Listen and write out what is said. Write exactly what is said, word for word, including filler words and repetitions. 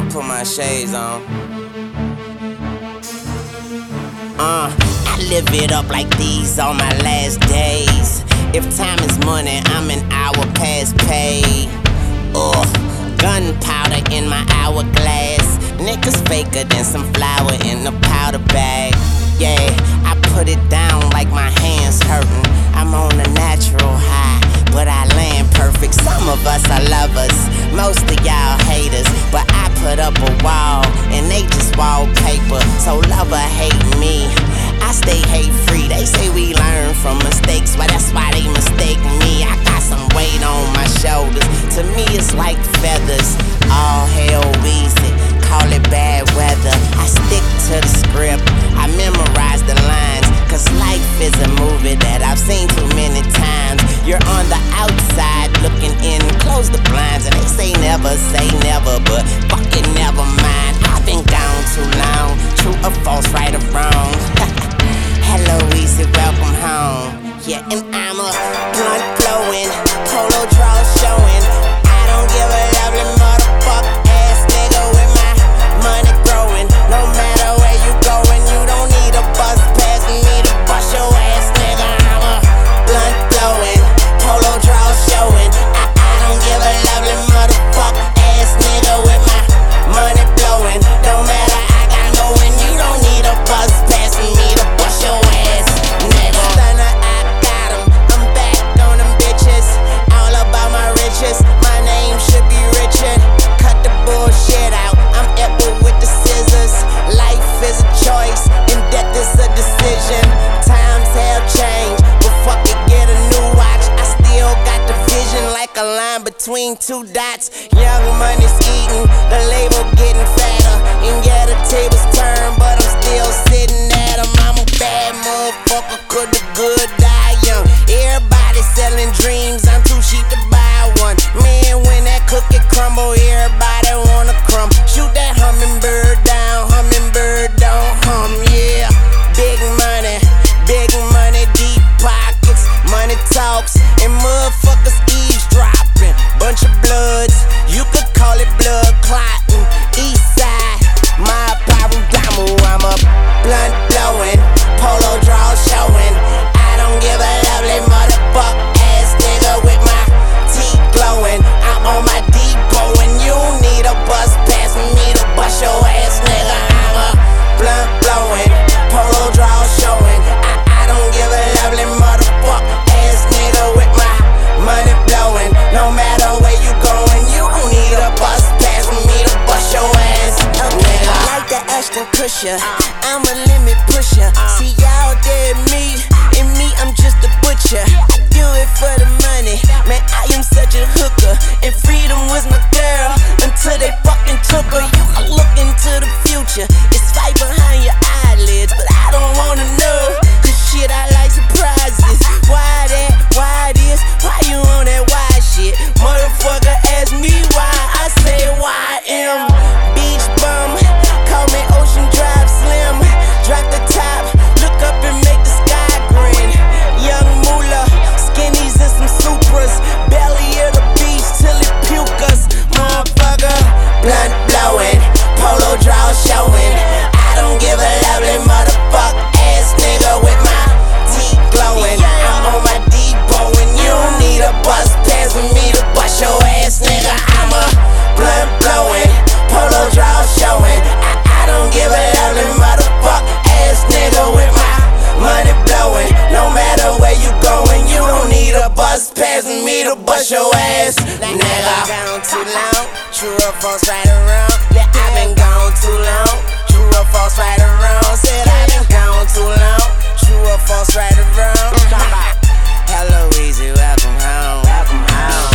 put my shades on. Uh, I live it up like these on my last days. If time is money, I'm an hour past pay. Uh, gunpowder in my hourglass. Niggas faker than some flour in a powder bag. Yeah, I put it down like my hands hurting. I'm on a natural high, but I land perfect. Some of us are lovers, most of y'all haters. But I put up a wall, and they just wallpaper. So love or hate me, I stay hate free. They say we learn from mistakes, well that's why they mistake me. I got some weight on my shoulders, to me it's like feathers. All hell Weezy, call it bad weather. I stick to the script, I memorize the lines, cause life is a movie that I've seen too many times. You're on the outside looking in, close the blinds, and they say never say never, but fucking never mind. I've been gone too long, true or false, right or wrong. Hello Weezy, welcome home. Yeah, and I'm a blunt blowing, polo draw showing. I don't give a lovely motherfucker ass nigga with my money growing. No matter where you going, you don't need a bus pass for me to bust your ass, nigga. I'm a blunt blowing, polo draw showing. I, I don't give a lovely motherfucker ass nigga with my money blowing. No matter I got going, you don't need a bus pass for me to bust your ass, nigga. Stunner, I got 'em, I'm back on them bitches. All about my riches, my name should be Richard. Cut the bullshit out, I'm Edward with the scissors. Life is a choice, and death is a decision. Times have changed, but fuck it, get a new watch. I still got the vision like a line between two dots. Young money's eating, the label getting fatter. And yeah, the tables turn, but I'm still sitting at 'em. I'm a bad motherfucker, could the good die young. Everybody selling dreams, I'm too cheap to buy one. Man, when that cookie crumble, everybody wanna crumb. Shoot that hummingbird down, hummingbird don't hum, yeah. Big money, big money, deep pockets. Money talks, and motherfuckers eavesdropping. Bunch of bloods, you could call it blood clotting. East side, my Parudamo, I'm a blunt blowing, polo draw showing. I don't give a lovely motherfucker ass nigga with my teeth glowing. I'm on my depot and you need a bus pass for me to bust your ass, nigga. I'm a blunt blowing, polo draw showing. I, I don't give a lovely motherfucker ass nigga with my money blowing. No matter where you going, you don't need a bus pass for me to bust your ass, nigga. Like the Ashton Kutcher, I'm a limit pusher. See y'all dead me, and me I'm just a butcher. I do it for the money, man I am such a hooker. And freedom was my girl, until they fucking took her. You can look into the future, it's fight behind your eyelids. But I don't wanna know, cause shit I like surprises. Why that, why this, why you on that why shit? Motherfucker ask me why, I say why I am. Beach bum, call me Ocean Drive Slim. Drop the top, look up and make the sky grin. Young moolah, skinnies and some Supras. Belly of the beast till it puke us. Motherfucker, blunt blowing, polo draw showing. I don't give a lovely motherfucker ass nigga with my teeth glowing. I'm on my depot and you don't need a bus pass for me to bust your ass, nigga. I'm a blunt blowing, polo draw showing. I, I don't give a lovely motherfucker ass nigga with my money blowing. No matter where you going, you don't need a bus pass for me to bust your ass, nigga. I've been gone too long, true or false, right or wrong. Yeah, I've been gone too long, true or false, right or wrong. Said I've been gone too long, true or false, right or wrong. Hello Weezy, welcome home, welcome home.